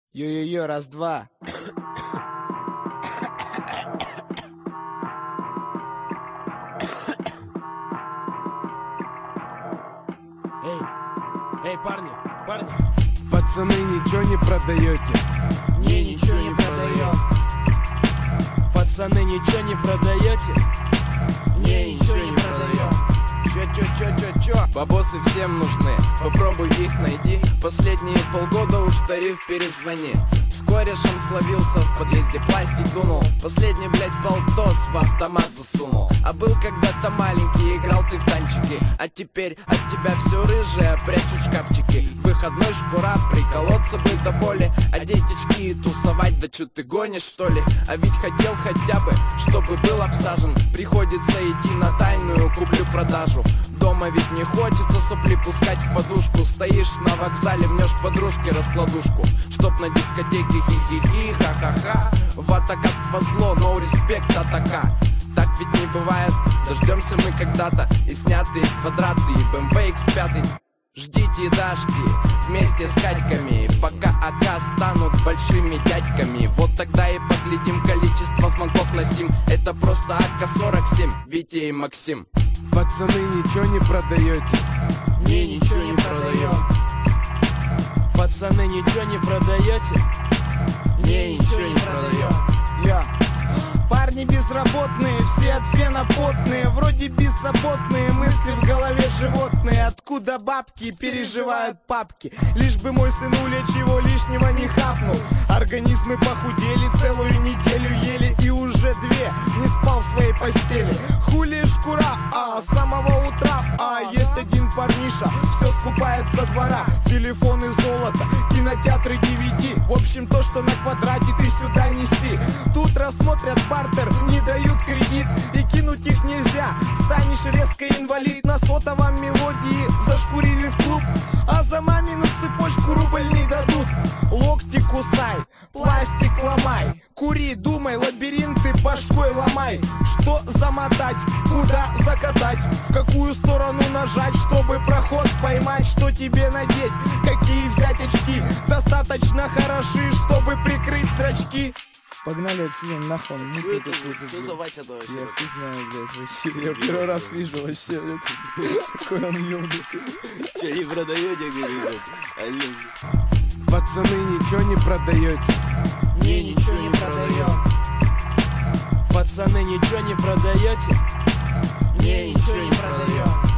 Йо-йо-йо, раз-два. Эй, парни. Пацаны, ничего не продаете? Не, ничего не продаем. Пацаны, ничего не продаете? Не, ничего не продаем. Чё? Бабосы всем нужны, попробуй их найди. Последние полгода уж тариф перезвони. С корешем словился, в подъезде пластик дунул. Последний, блять, болтос в автомат засунул. А был когда-то маленький, играл ты в танчики. А теперь от тебя все рыжее прячут шкафчики. Выходной шкура, приколоться бы до боли. А детечки тусовать, да чё ты гонишь, что ли? А ведь хотел хотя бы, чтобы был обсажен. Приходится идти на тайную куплю-продажу. Дома ведь не хочется сопли пускать в подушку. Стоишь на вокзале, мнешь подружке раскладушку. Чтоб на дискотеке хи-хи-хи, ха-ха-ха. Ватаковство зло, no респект атака. Так ведь не бывает, дождемся мы когда-то. И снятые квадраты, и BMW X5. Ждите Дашки вместе с Катьками, пока АК станут большими дядьками. Вот тогда и поглядим количество звонков на сим. Это просто АК-47, Витя и Максим. Пацаны, ничего не продаете? Не, ничего не продаем. Пацаны, ничего не продаете? Не, ничего не продаем. Парни безработные, все от фена потные. Вроде беззаботные, мысли в голове животные. Откуда бабки, переживают папки. Лишь бы мой сынуля чего лишнего не хапнул. Организмы похудели, целую неделю ели. И уже две не спал в своей постели. Хули шкура, с самого утра. Есть один парниша, все скупает со двора. Телефоны золото, кинотеатры DVD. В общем, то, что на квадрате, ты сюда неси. Тут рассмотрят бартер, не дают кредит. И кинуть их нельзя, станешь резко инвалид. На сотовом мелодии зашкурили в клуб. А за мамину цепочку рубль не дадут. Локти кусай, пластик ломай. Кури, думай, лабиринты башкой ломай. Что замотать, куда закатать, в какую сторону нажать, чтобы проход поймать. Что тебе надеть, какие взять очки, достаточно хороши, чтобы прикрыть зрачки. Погнали отсюда нахуй. Что за Вася вообще? Я хуй знаю, блядь, вообще. Я первый раз вижу вообще, блядь. Какой он ёбнутый. Че, не продаете, говорит? Пацаны, ничего не продаете? Не, ничего не продаем. Пацаны, ничего не продаете? Не, ничего не продаем.